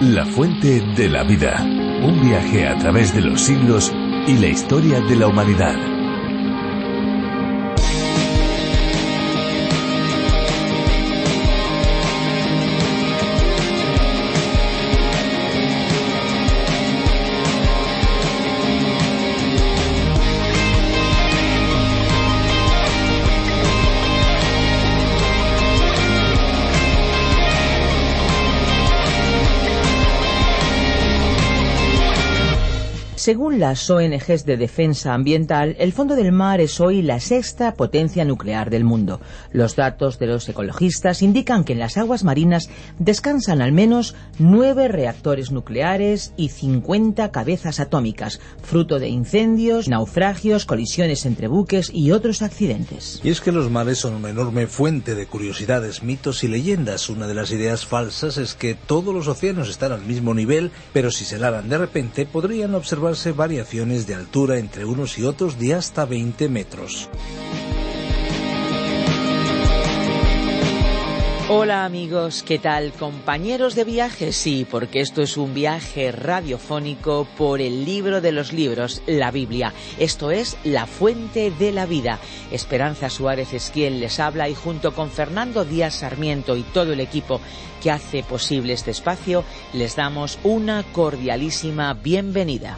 La fuente de la vida. Un viaje a través de los siglos y la historia de la humanidad. Según las ONGs de defensa ambiental, el fondo del mar es hoy la sexta potencia nuclear del mundo. Los datos de los ecologistas indican que en las aguas marinas descansan al menos 9 reactores nucleares y 50 cabezas atómicas, fruto de incendios, naufragios, colisiones entre buques y otros accidentes. Y es que los mares son una enorme fuente de curiosidades, mitos y leyendas. Una de las ideas falsas es que todos los océanos están al mismo nivel, pero si se helaran de repente podrían observarse variaciones de altura entre unos y otros de hasta 20 metros. Hola amigos, ¿qué tal? Compañeros de viaje, sí, porque esto es un viaje radiofónico por el libro de los libros, la Biblia. Esto es La Fuente de la Vida. Esperanza Suárez es quien les habla y junto con Fernando Díaz Sarmiento y todo el equipo que hace posible este espacio, les damos una cordialísima bienvenida.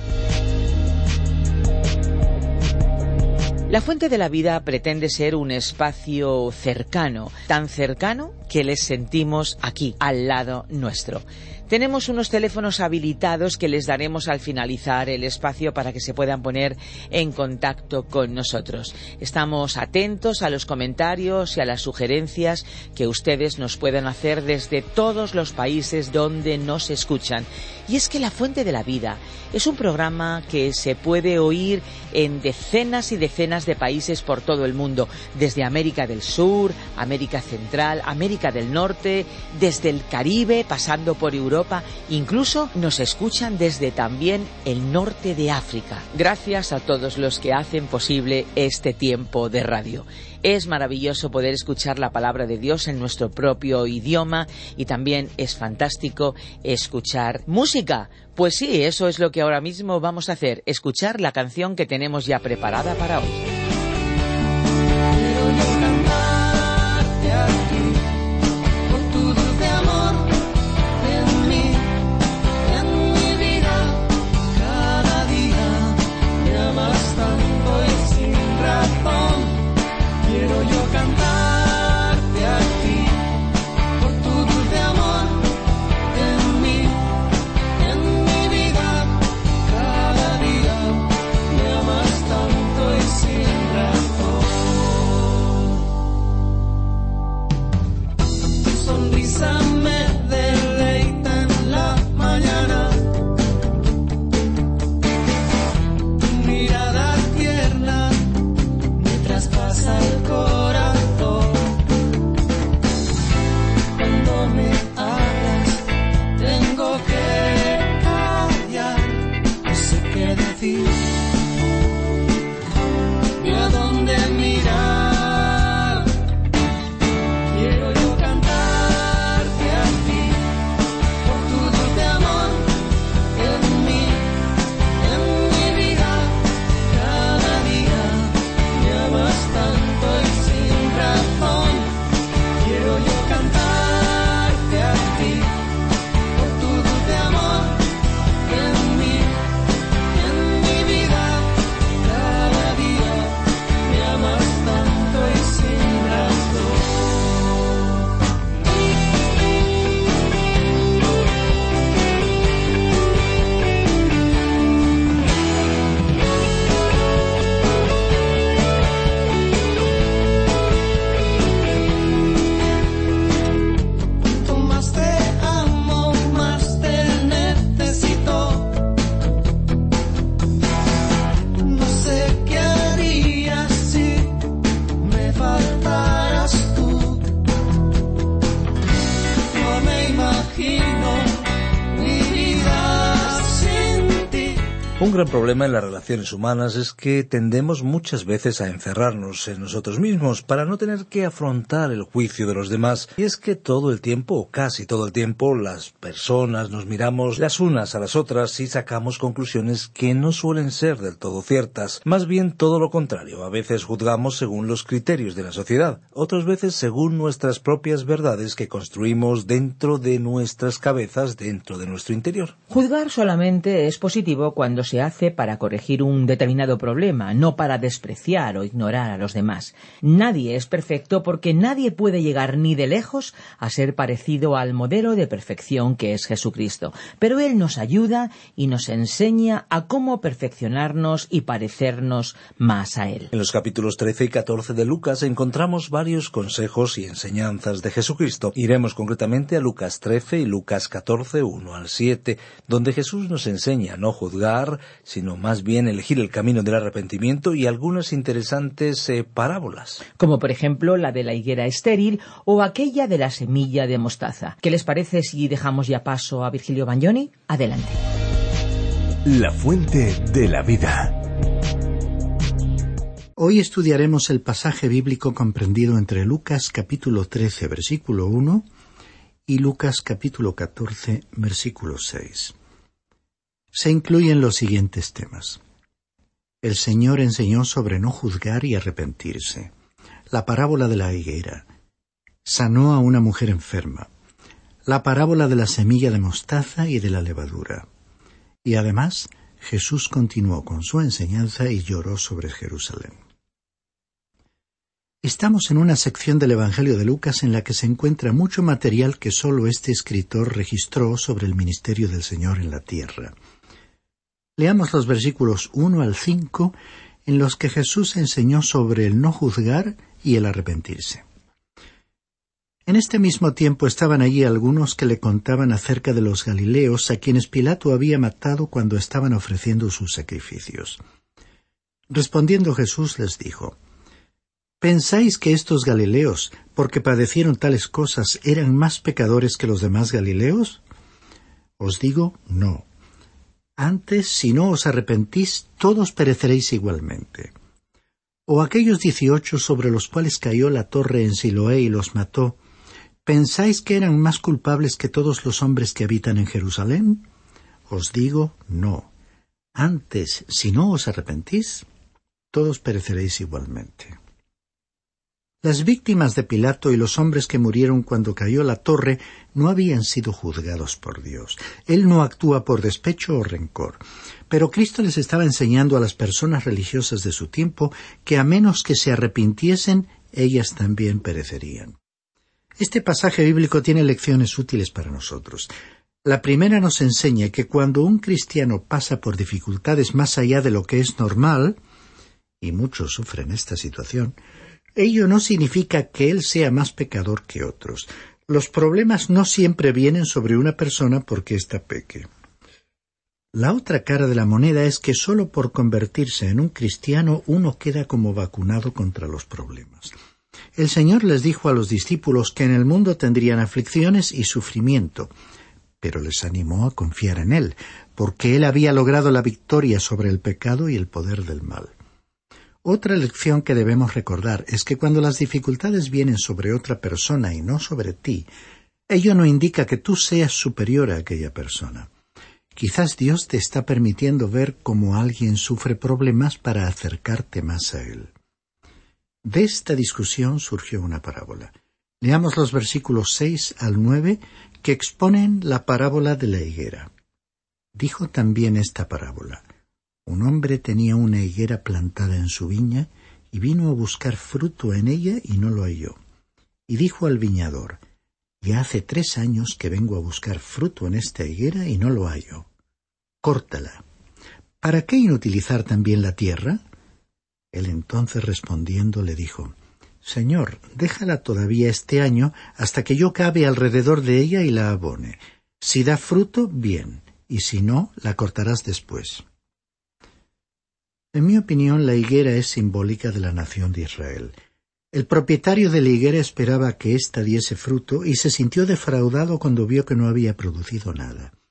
La Fuente de la Vida pretende ser un espacio cercano, tan cercano que les sentimos aquí, al lado nuestro. Tenemos unos teléfonos habilitados que les daremos al finalizar el espacio para que se puedan poner en contacto con nosotros. Estamos atentos a los comentarios y a las sugerencias que ustedes nos puedan hacer desde todos los países donde nos escuchan. Y es que La Fuente de la Vida es un programa que se puede oír en decenas y decenas de países por todo el mundo, desde América del Sur, América Central, América del Norte, desde el Caribe, pasando por Europa. Incluso nos escuchan desde también el norte de África. Gracias a todos los que hacen posible este tiempo de radio. Es maravilloso poder escuchar la palabra de Dios en nuestro propio idioma y también es fantástico escuchar música. Pues sí, eso es lo que ahora mismo vamos a hacer, escuchar la canción que tenemos ya preparada para hoy. Tanto y sin Un gran problema en las relaciones humanas es que tendemos muchas veces a encerrarnos en nosotros mismos para no tener que afrontar el juicio de los demás. Y es que todo el tiempo, o casi todo el tiempo, las personas nos miramos las unas a las otras y sacamos conclusiones que no suelen ser del todo ciertas. Más bien todo lo contrario. A veces juzgamos según los criterios de la sociedad, otras veces según nuestras propias verdades que construimos dentro de nuestras cabezas, dentro de nuestro interior. Juzgar solamente es positivo cuando se hace para corregir un determinado problema, no para despreciar o ignorar a los demás. Nadie es perfecto porque nadie puede llegar ni de lejos a ser parecido al modelo de perfección que es Jesucristo. Pero Él nos ayuda y nos enseña a cómo perfeccionarnos y parecernos más a Él. En los capítulos 13 y 14 de Lucas encontramos varios consejos y enseñanzas de Jesucristo. Iremos concretamente a Lucas 13 y Lucas 14, 1 al 7, donde Jesús nos enseña a no juzgar, sino más bien elegir el camino del arrepentimiento y algunas interesantes parábolas. Como por ejemplo la de la higuera estéril o aquella de la semilla de mostaza. ¿Qué les parece si dejamos ya paso a Virgilio Bagnoni? Adelante. La fuente de la vida. Hoy estudiaremos el pasaje bíblico comprendido entre Lucas capítulo 13, versículo 1 y Lucas capítulo 14, versículo 6. Se incluyen los siguientes temas. El Señor enseñó sobre no juzgar y arrepentirse. La parábola de la higuera. Sanó a una mujer enferma. La parábola de la semilla de mostaza y de la levadura. Y además, Jesús continuó con su enseñanza y lloró sobre Jerusalén. Estamos en una sección del Evangelio de Lucas en la que se encuentra mucho material que solo este escritor registró sobre el ministerio del Señor en la tierra. Leamos los versículos 1 al 5, en los que Jesús enseñó sobre el no juzgar y el arrepentirse. En este mismo tiempo estaban allí algunos que le contaban acerca de los galileos a quienes Pilato había matado cuando estaban ofreciendo sus sacrificios. Respondiendo Jesús les dijo: ¿Pensáis que estos galileos, porque padecieron tales cosas, eran más pecadores que los demás galileos? Os digo, no. Antes, si no os arrepentís, todos pereceréis igualmente. O aquellos 18 sobre los cuales cayó la torre en Siloé y los mató, ¿pensáis que eran más culpables que todos los hombres que habitan en Jerusalén? Os digo, no. Antes, si no os arrepentís, todos pereceréis igualmente. Las víctimas de Pilato y los hombres que murieron cuando cayó la torre no habían sido juzgados por Dios. Él no actúa por despecho o rencor. Pero Cristo les estaba enseñando a las personas religiosas de su tiempo que a menos que se arrepintiesen, ellas también perecerían. Este pasaje bíblico tiene lecciones útiles para nosotros. La primera nos enseña que cuando un cristiano pasa por dificultades más allá de lo que es normal, y muchos sufren esta situación, ello no significa que él sea más pecador que otros. Los problemas no siempre vienen sobre una persona porque ésta peque. La otra cara de la moneda es que solo por convertirse en un cristiano uno queda como vacunado contra los problemas. El Señor les dijo a los discípulos que en el mundo tendrían aflicciones y sufrimiento, pero les animó a confiar en Él, porque Él había logrado la victoria sobre el pecado y el poder del mal. Otra lección que debemos recordar es que cuando las dificultades vienen sobre otra persona y no sobre ti, ello no indica que tú seas superior a aquella persona. Quizás Dios te está permitiendo ver cómo alguien sufre problemas para acercarte más a Él. De esta discusión surgió una parábola. Leamos los versículos 6 al 9 que exponen la parábola de la higuera. Dijo también esta parábola: Un hombre tenía una higuera plantada en su viña y vino a buscar fruto en ella y no lo halló. Y dijo al viñador: Ya hace 3 años que vengo a buscar fruto en esta higuera y no lo hallo. Córtala. ¿Para qué inutilizar también la tierra? Él entonces respondiendo le dijo: Señor, déjala todavía este año hasta que yo cabe alrededor de ella y la abone. Si da fruto, bien, y si no, la cortarás después. En mi opinión, la higuera es simbólica de la nación de Israel. El propietario de la higuera esperaba que ésta diese fruto y se sintió defraudado cuando vio que no había producido nada.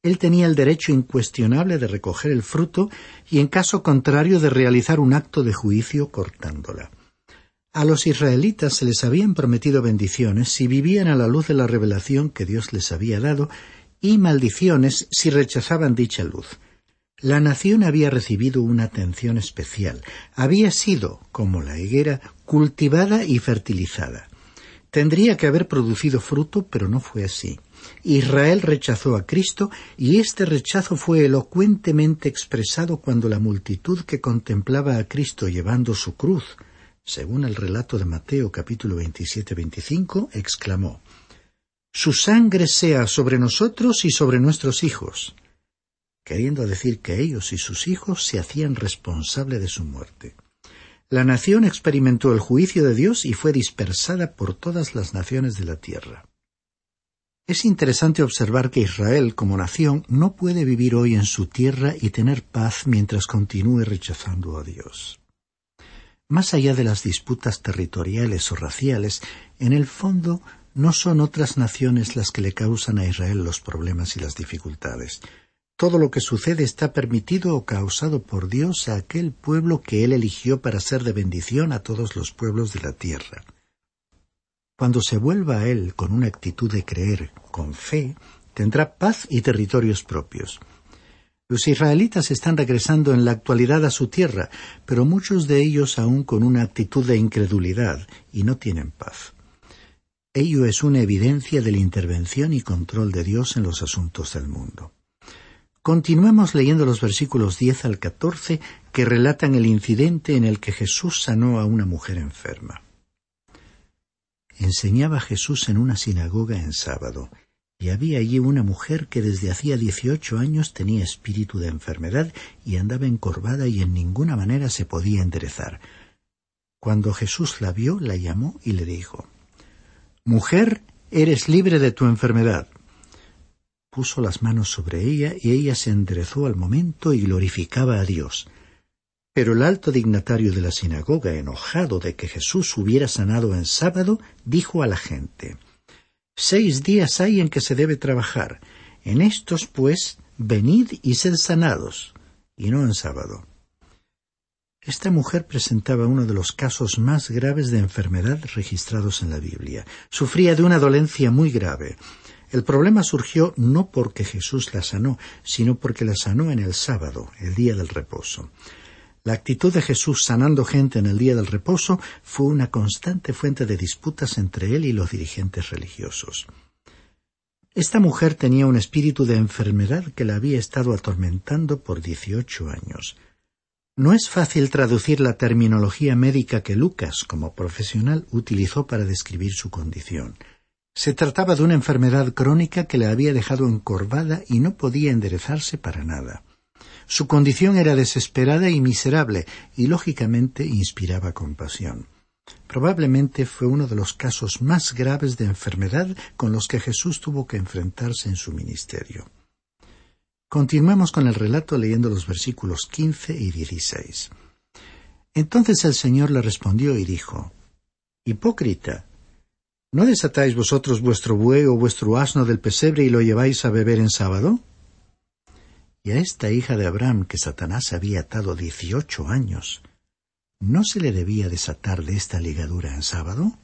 Él tenía el derecho incuestionable de recoger el fruto y, en caso contrario, de realizar un acto de juicio cortándola. A los israelitas se les habían prometido bendiciones si vivían a la luz de la revelación que Dios les había dado, y maldiciones si rechazaban dicha luz. La nación había recibido una atención especial. Había sido, como la higuera, cultivada y fertilizada. Tendría que haber producido fruto, pero no fue así. Israel rechazó a Cristo, y este rechazo fue elocuentemente expresado cuando la multitud que contemplaba a Cristo llevando su cruz, según el relato de Mateo capítulo 27-25, exclamó: «Su sangre sea sobre nosotros y sobre nuestros hijos», queriendo decir que ellos y sus hijos se hacían responsables de su muerte. La nación experimentó el juicio de Dios y fue dispersada por todas las naciones de la tierra. Es interesante observar que Israel, como nación, no puede vivir hoy en su tierra y tener paz mientras continúe rechazando a Dios. Más allá de las disputas territoriales o raciales, en el fondo no son otras naciones las que le causan a Israel los problemas y las dificultades. Todo lo que sucede está permitido o causado por Dios a aquel pueblo que Él eligió para ser de bendición a todos los pueblos de la tierra. Cuando se vuelva a Él con una actitud de creer, con fe, tendrá paz y territorios propios. Los israelitas están regresando en la actualidad a su tierra, pero muchos de ellos aún con una actitud de incredulidad y no tienen paz. Ello es una evidencia de la intervención y control de Dios en los asuntos del mundo. Continuemos leyendo los versículos 10 al 14 que relatan el incidente en el que Jesús sanó a una mujer enferma. Enseñaba Jesús en una sinagoga en sábado, y había allí una mujer que desde hacía 18 años tenía espíritu de enfermedad y andaba encorvada y en ninguna manera se podía enderezar. Cuando Jesús la vio, la llamó y le dijo: «Mujer, eres libre de tu enfermedad». Puso las manos sobre ella y ella se enderezó al momento y glorificaba a Dios. Pero el alto dignatario de la sinagoga, enojado de que Jesús hubiera sanado en sábado, dijo a la gente: «6 días hay en que se debe trabajar. En estos, pues, venid y sed sanados, y no en sábado». Esta mujer presentaba uno de los casos más graves de enfermedad registrados en la Biblia. Sufría de una dolencia muy grave. El problema surgió no porque Jesús la sanó, sino porque la sanó en el sábado, el día del reposo. La actitud de Jesús sanando gente en el día del reposo fue una constante fuente de disputas entre él y los dirigentes religiosos. Esta mujer tenía un espíritu de enfermedad que la había estado atormentando por 18 años. No es fácil traducir la terminología médica que Lucas, como profesional, utilizó para describir su condición. Se trataba de una enfermedad crónica que la había dejado encorvada y no podía enderezarse para nada. Su condición era desesperada y miserable, y lógicamente inspiraba compasión. Probablemente fue uno de los casos más graves de enfermedad con los que Jesús tuvo que enfrentarse en su ministerio. Continuemos con el relato leyendo los versículos 15 y 16. Entonces el Señor le respondió y dijo: «Hipócrita, ¿no desatáis vosotros vuestro buey o vuestro asno del pesebre y lo lleváis a beber en sábado? Y a esta hija de Abraham que Satanás había atado 18 años, ¿no se le debía desatar de esta ligadura en sábado?»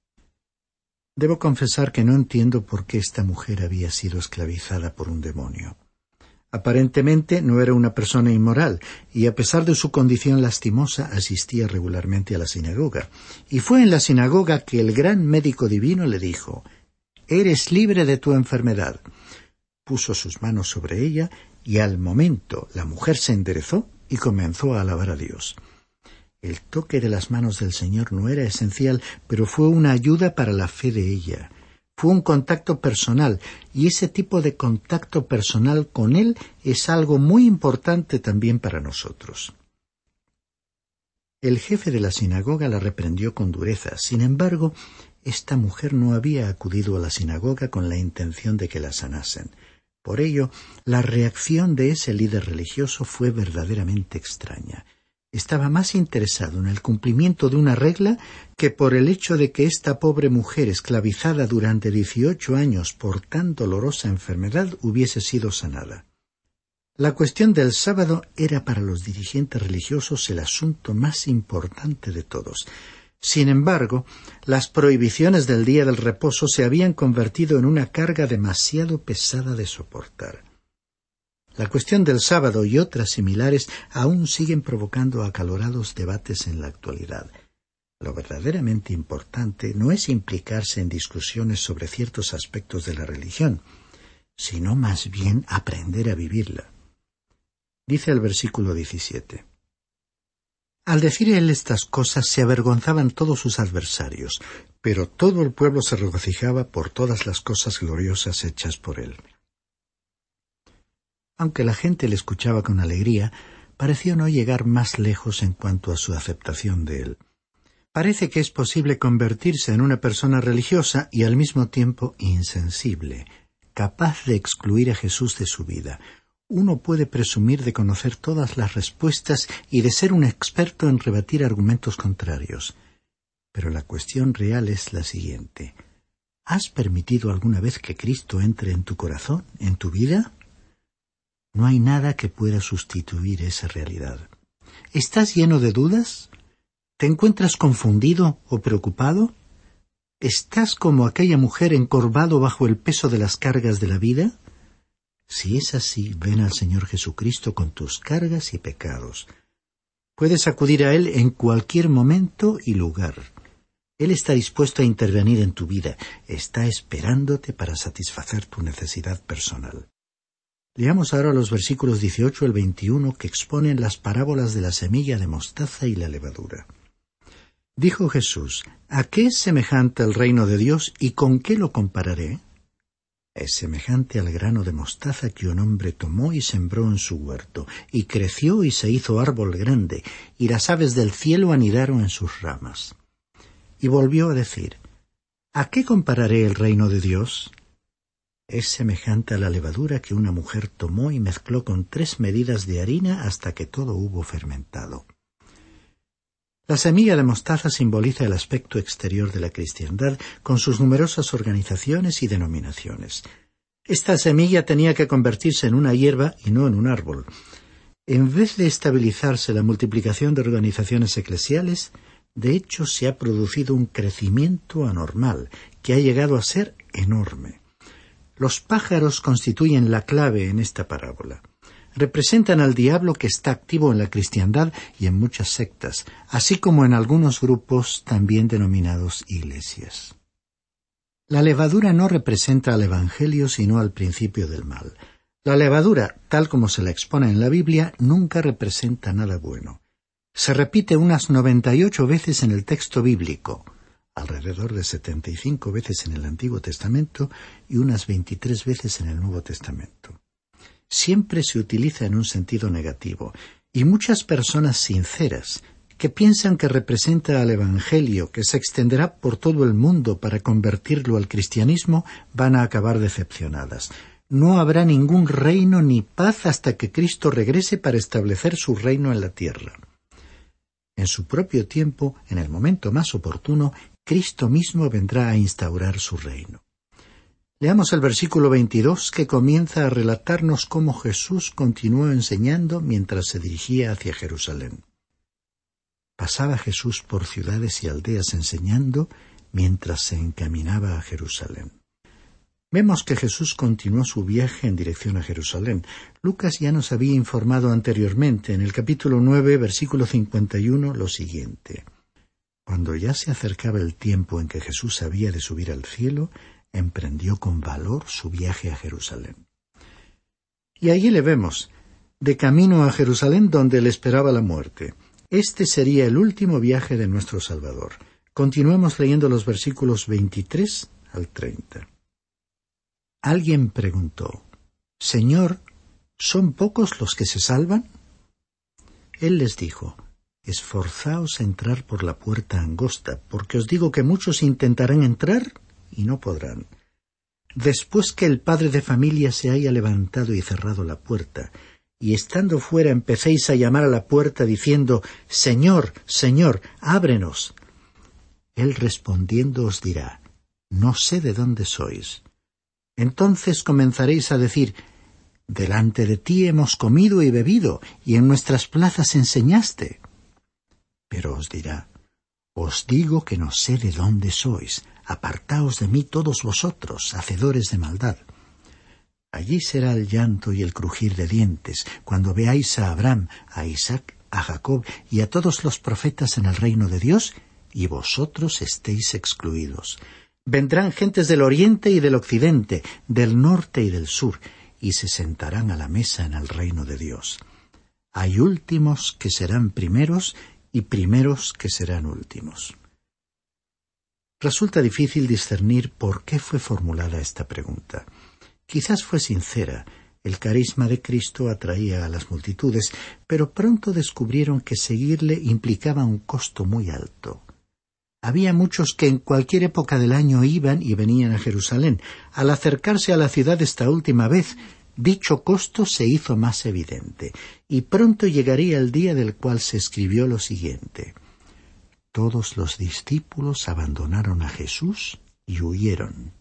Debo confesar que no entiendo por qué esta mujer había sido esclavizada por un demonio. Aparentemente no era una persona inmoral, y a pesar de su condición lastimosa asistía regularmente a la sinagoga. Y fue en la sinagoga que el gran médico divino le dijo: «Eres libre de tu enfermedad». Puso sus manos sobre ella, y al momento la mujer se enderezó y comenzó a alabar a Dios. El toque de las manos del Señor no era esencial, pero fue una ayuda para la fe de ella. Fue un contacto personal, y ese tipo de contacto personal con Él es algo muy importante también para nosotros. El jefe de la sinagoga la reprendió con dureza. Sin embargo, esta mujer no había acudido a la sinagoga con la intención de que la sanasen. Por ello, la reacción de ese líder religioso fue verdaderamente extraña. Estaba más interesado en el cumplimiento de una regla que por el hecho de que esta pobre mujer, esclavizada durante 18 años por tan dolorosa enfermedad, hubiese sido sanada. La cuestión del sábado era para los dirigentes religiosos el asunto más importante de todos. Sin embargo, las prohibiciones del día del reposo se habían convertido en una carga demasiado pesada de soportar. La cuestión del sábado y otras similares aún siguen provocando acalorados debates en la actualidad. Lo verdaderamente importante no es implicarse en discusiones sobre ciertos aspectos de la religión, sino más bien aprender a vivirla. Dice el versículo 17. Al decir él estas cosas se avergonzaban todos sus adversarios, pero todo el pueblo se regocijaba por todas las cosas gloriosas hechas por él. Aunque la gente le escuchaba con alegría, pareció no llegar más lejos en cuanto a su aceptación de él. Parece que es posible convertirse en una persona religiosa y al mismo tiempo insensible, capaz de excluir a Jesús de su vida. Uno puede presumir de conocer todas las respuestas y de ser un experto en rebatir argumentos contrarios. Pero la cuestión real es la siguiente. ¿Has permitido alguna vez que Cristo entre en tu corazón, en tu vida? No hay nada que pueda sustituir esa realidad. ¿Estás lleno de dudas? ¿Te encuentras confundido o preocupado? ¿Estás como aquella mujer encorvado bajo el peso de las cargas de la vida? Si es así, ven al Señor Jesucristo con tus cargas y pecados. Puedes acudir a Él en cualquier momento y lugar. Él está dispuesto a intervenir en tu vida. Está esperándote para satisfacer tu necesidad personal. Leamos ahora los versículos 18 al 21 que exponen las parábolas de la semilla de mostaza y la levadura. Dijo Jesús, ¿a qué es semejante el reino de Dios y con qué lo compararé? Es semejante al grano de mostaza que un hombre tomó y sembró en su huerto, y creció y se hizo árbol grande, y las aves del cielo anidaron en sus ramas. Y volvió a decir, ¿a qué compararé el reino de Dios? Es semejante a la levadura que una mujer tomó y mezcló con 3 medidas de harina hasta que todo hubo fermentado. La semilla de mostaza simboliza el aspecto exterior de la cristiandad con sus numerosas organizaciones y denominaciones. Esta semilla tenía que convertirse en una hierba y no en un árbol. En vez de estabilizarse la multiplicación de organizaciones eclesiales, de hecho se ha producido un crecimiento anormal que ha llegado a ser enorme. Los pájaros constituyen la clave en esta parábola. Representan al diablo que está activo en la cristiandad y en muchas sectas, así como en algunos grupos también denominados iglesias. La levadura no representa al Evangelio sino al principio del mal. La levadura, tal como se la expone en la Biblia, nunca representa nada bueno. Se repite unas 98 veces en el texto bíblico, alrededor de 75 veces en el Antiguo Testamento y unas 23 veces en el Nuevo Testamento. Siempre se utiliza en un sentido negativo, y muchas personas sinceras, que piensan que representa al Evangelio, que se extenderá por todo el mundo para convertirlo al cristianismo, van a acabar decepcionadas. No habrá ningún reino ni paz hasta que Cristo regrese para establecer su reino en la tierra. En su propio tiempo, en el momento más oportuno, Cristo mismo vendrá a instaurar su reino. Leamos el versículo 22 que comienza a relatarnos cómo Jesús continuó enseñando mientras se dirigía hacia Jerusalén. Pasaba Jesús por ciudades y aldeas enseñando mientras se encaminaba a Jerusalén. Vemos que Jesús continuó su viaje en dirección a Jerusalén. Lucas ya nos había informado anteriormente en el capítulo 9, versículo 51, lo siguiente. Cuando ya se acercaba el tiempo en que Jesús había de subir al cielo, emprendió con valor su viaje a Jerusalén. Y allí le vemos, de camino a Jerusalén donde le esperaba la muerte. Este sería el último viaje de nuestro Salvador. Continuemos leyendo los versículos 23 al 30. Alguien preguntó, «Señor, ¿son pocos los que se salvan?» Él les dijo, «Esforzaos a entrar por la puerta angosta, porque os digo que muchos intentarán entrar y no podrán. Después que el padre de familia se haya levantado y cerrado la puerta, y estando fuera empecéis a llamar a la puerta diciendo, Señor, Señor, ábrenos. Él respondiendo os dirá, no sé de dónde sois. Entonces comenzaréis a decir, delante de ti hemos comido y bebido, y en nuestras plazas enseñaste. Pero os dirá, os digo que no sé de dónde sois, apartaos de mí todos vosotros, hacedores de maldad. Allí será el llanto y el crujir de dientes, cuando veáis a Abraham, a Isaac, a Jacob y a todos los profetas en el reino de Dios, y vosotros estéis excluidos. Vendrán gentes del oriente y del occidente, del norte y del sur, y se sentarán a la mesa en el reino de Dios. Hay últimos que serán primeros, y primeros que serán últimos. Resulta difícil discernir por qué fue formulada esta pregunta. Quizás fue sincera, el carisma de Cristo atraía a las multitudes, pero pronto descubrieron que seguirle implicaba un costo muy alto. Había muchos que en cualquier época del año iban y venían a Jerusalén. Al acercarse a la ciudad esta última vez, dicho costo se hizo más evidente, y pronto llegaría el día del cual se escribió lo siguiente. Todos los discípulos abandonaron a Jesús y huyeron.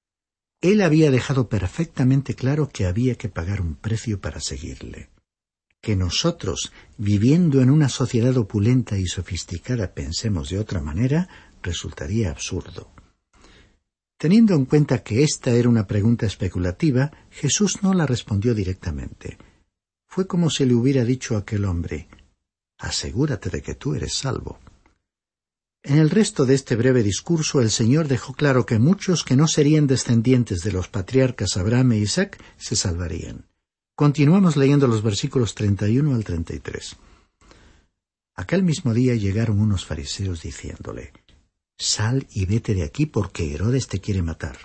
Él había dejado perfectamente claro que había que pagar un precio para seguirle. Que nosotros, viviendo en una sociedad opulenta y sofisticada, pensemos de otra manera, resultaría absurdo. Teniendo en cuenta que esta era una pregunta especulativa, Jesús no la respondió directamente. Fue como si le hubiera dicho a aquel hombre, asegúrate de que tú eres salvo. En el resto de este breve discurso, el Señor dejó claro que muchos que no serían descendientes de los patriarcas Abraham e Isaac se salvarían. Continuamos leyendo los versículos 31 al 33. Aquel mismo día llegaron unos fariseos diciéndole, sal y vete de aquí porque Herodes te quiere matar.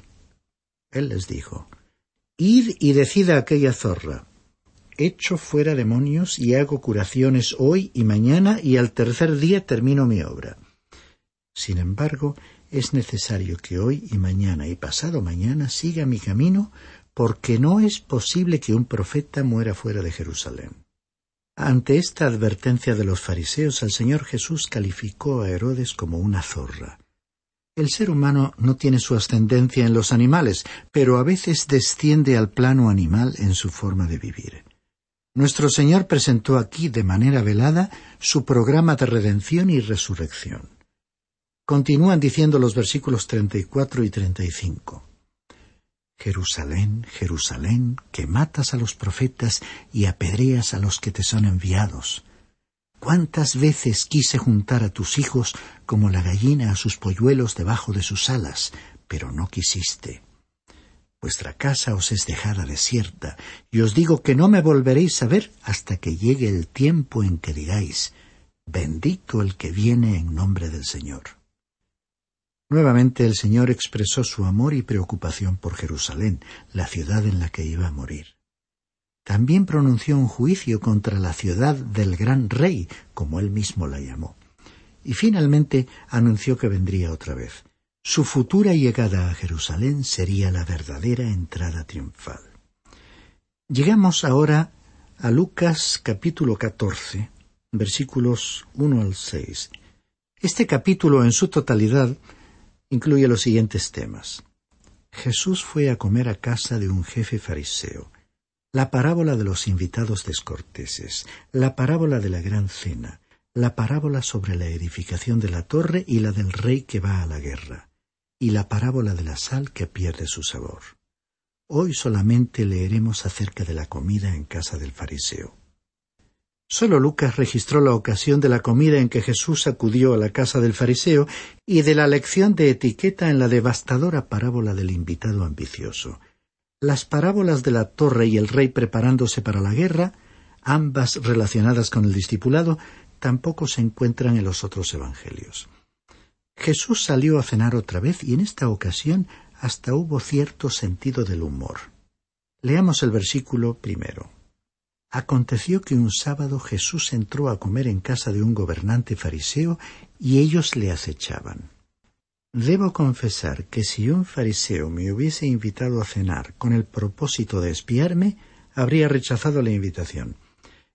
Él les dijo, id y decid a aquella zorra, echo fuera demonios y hago curaciones hoy y mañana y al tercer día termino mi obra. Sin embargo, es necesario que hoy y mañana y pasado mañana siga mi camino, porque no es posible que un profeta muera fuera de Jerusalén. Ante esta advertencia de los fariseos, el Señor Jesús calificó a Herodes como una zorra. El ser humano no tiene su ascendencia en los animales, pero a veces desciende al plano animal en su forma de vivir. Nuestro Señor presentó aquí, de manera velada, su programa de redención y resurrección. Continúan diciendo los versículos 34 y 35. Jerusalén, Jerusalén, que matas a los profetas y apedreas a los que te son enviados. ¿Cuántas veces quise juntar a tus hijos como la gallina a sus polluelos debajo de sus alas, pero no quisiste? Vuestra casa os es dejada desierta, y os digo que no me volveréis a ver hasta que llegue el tiempo en que digáis, bendito el que viene en nombre del Señor. Nuevamente el Señor expresó su amor y preocupación por Jerusalén, la ciudad en la que iba a morir. También pronunció un juicio contra la ciudad del gran rey, como él mismo la llamó. Y finalmente anunció que vendría otra vez. Su futura llegada a Jerusalén sería la verdadera entrada triunfal. Llegamos ahora a Lucas capítulo 14, versículos 1 al 6. Este capítulo en su totalidad incluye los siguientes temas. Jesús fue a comer a casa de un jefe fariseo. La parábola de los invitados descorteses. La parábola de la gran cena. La parábola sobre la edificación de la torre y la del rey que va a la guerra. Y la parábola de la sal que pierde su sabor. Hoy solamente leeremos acerca de la comida en casa del fariseo. Solo Lucas registró la ocasión de la comida en que Jesús acudió a la casa del fariseo y de la lección de etiqueta en la devastadora parábola del invitado ambicioso. Las parábolas de la torre y el rey preparándose para la guerra, ambas relacionadas con el discipulado, tampoco se encuentran en los otros evangelios. Jesús salió a cenar otra vez y en esta ocasión hasta hubo cierto sentido del humor. Leamos el versículo 1. Aconteció que un sábado Jesús entró a comer en casa de un gobernante fariseo y ellos le acechaban. Debo confesar que si un fariseo me hubiese invitado a cenar con el propósito de espiarme, habría rechazado la invitación.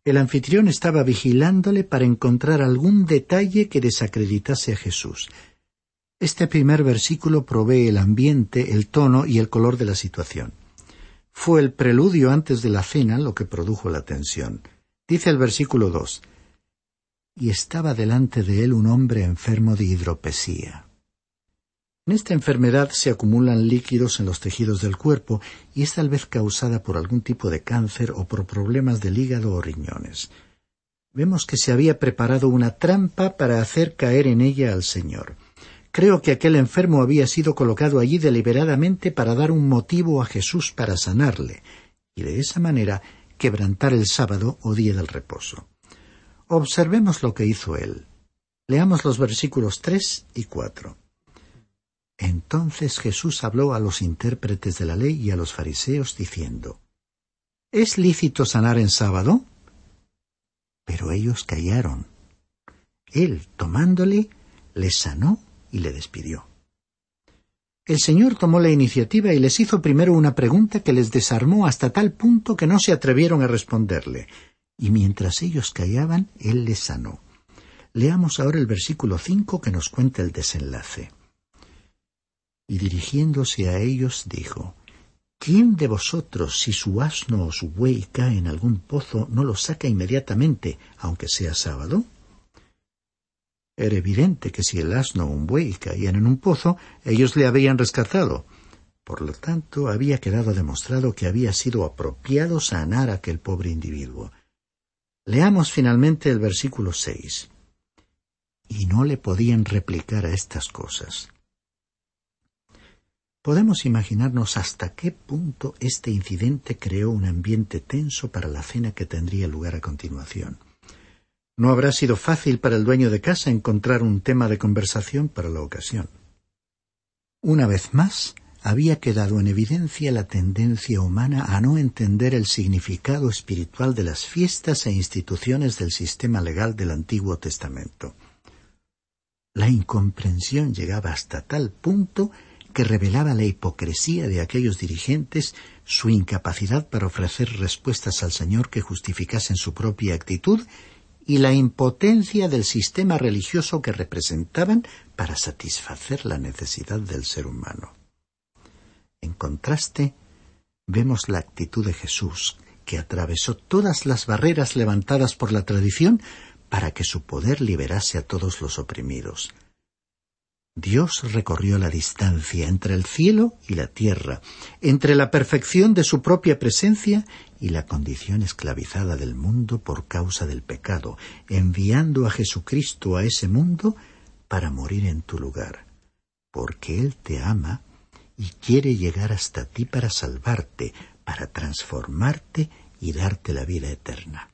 El anfitrión estaba vigilándole para encontrar algún detalle que desacreditase a Jesús. Este primer versículo provee el ambiente, el tono y el color de la situación. Fue el preludio antes de la cena lo que produjo la tensión. Dice el versículo 2: «Y estaba delante de él un hombre enfermo de hidropesía». En esta enfermedad se acumulan líquidos en los tejidos del cuerpo y es tal vez causada por algún tipo de cáncer o por problemas del hígado o riñones. Vemos que se había preparado una trampa para hacer caer en ella al Señor. Creo que aquel enfermo había sido colocado allí deliberadamente para dar un motivo a Jesús para sanarle, y de esa manera quebrantar el sábado o día del reposo. Observemos lo que hizo él. Leamos los versículos 3 y 4. Entonces Jesús habló a los intérpretes de la ley y a los fariseos, diciendo: ¿Es lícito sanar en sábado? Pero ellos callaron. Él, tomándole, le sanó y le despidió. El Señor tomó la iniciativa y les hizo primero una pregunta que les desarmó hasta tal punto que no se atrevieron a responderle. Y mientras ellos callaban, Él les sanó. Leamos ahora el versículo 5 que nos cuenta el desenlace. Y dirigiéndose a ellos dijo: ¿Quién de vosotros, si su asno o su buey cae en algún pozo, no lo saca inmediatamente, aunque sea sábado? Era evidente que si el asno o un buey caían en un pozo, ellos le habrían rescatado. Por lo tanto, había quedado demostrado que había sido apropiado sanar a aquel pobre individuo. Leamos finalmente el versículo 6. Y no le podían replicar a estas cosas. Podemos imaginarnos hasta qué punto este incidente creó un ambiente tenso para la cena que tendría lugar a continuación. No habrá sido fácil para el dueño de casa encontrar un tema de conversación para la ocasión. Una vez más, había quedado en evidencia la tendencia humana a no entender el significado espiritual de las fiestas e instituciones del sistema legal del Antiguo Testamento. La incomprensión llegaba hasta tal punto que revelaba la hipocresía de aquellos dirigentes, su incapacidad para ofrecer respuestas al Señor que justificasen su propia actitud y la impotencia del sistema religioso que representaban para satisfacer la necesidad del ser humano. En contraste, vemos la actitud de Jesús, que atravesó todas las barreras levantadas por la tradición para que su poder liberase a todos los oprimidos. Dios recorrió la distancia entre el cielo y la tierra, entre la perfección de su propia presencia y la condición esclavizada del mundo por causa del pecado, enviando a Jesucristo a ese mundo para morir en tu lugar, porque Él te ama y quiere llegar hasta ti para salvarte, para transformarte y darte la vida eterna.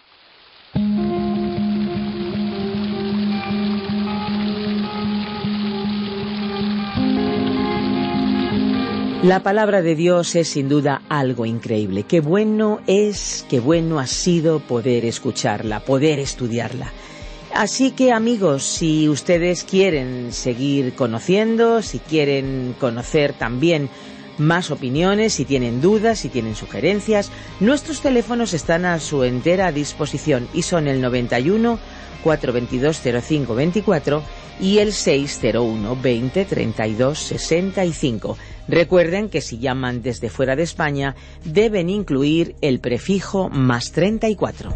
La palabra de Dios es sin duda algo increíble. Qué bueno ha sido poder escucharla, poder estudiarla. Así que, amigos, si ustedes quieren seguir conociendo, si quieren conocer también más opiniones, si tienen dudas, si tienen sugerencias, nuestros teléfonos están a su entera disposición y son el 91 422 0524 y el 601 20 32 65. Recuerden que si llaman desde fuera de España deben incluir el prefijo +34.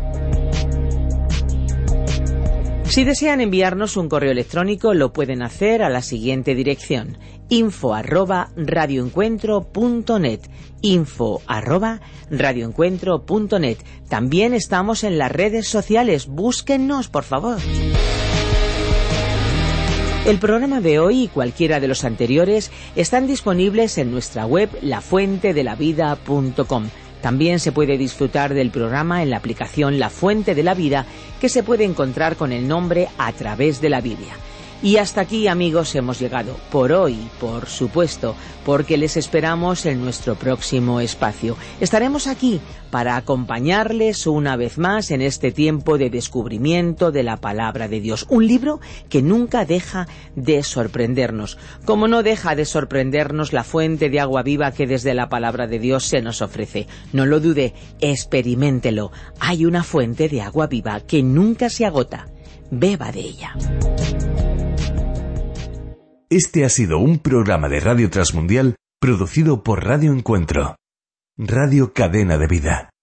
Si desean enviarnos un correo electrónico lo pueden hacer a la siguiente dirección: info@radioencuentro.net, info@radioencuentro.net. También estamos en las redes sociales, búsquennos por favor. El programa de hoy y cualquiera de los anteriores están disponibles en nuestra web lafuentedelavida.com. También se puede disfrutar del programa en la aplicación La Fuente de la Vida, que se puede encontrar con el nombre A Través de la Biblia. Y hasta aquí, amigos, hemos llegado por hoy, por supuesto, porque les esperamos en nuestro próximo espacio. Estaremos aquí para acompañarles una vez más en este tiempo de descubrimiento de la palabra de Dios. Un libro que nunca deja de sorprendernos. Como no deja de sorprendernos la fuente de agua viva que desde la palabra de Dios se nos ofrece. No lo dude, experiméntelo. Hay una fuente de agua viva que nunca se agota. Beba de ella. Este ha sido un programa de Radio Transmundial producido por Radio Encuentro, Radio Cadena de Vida.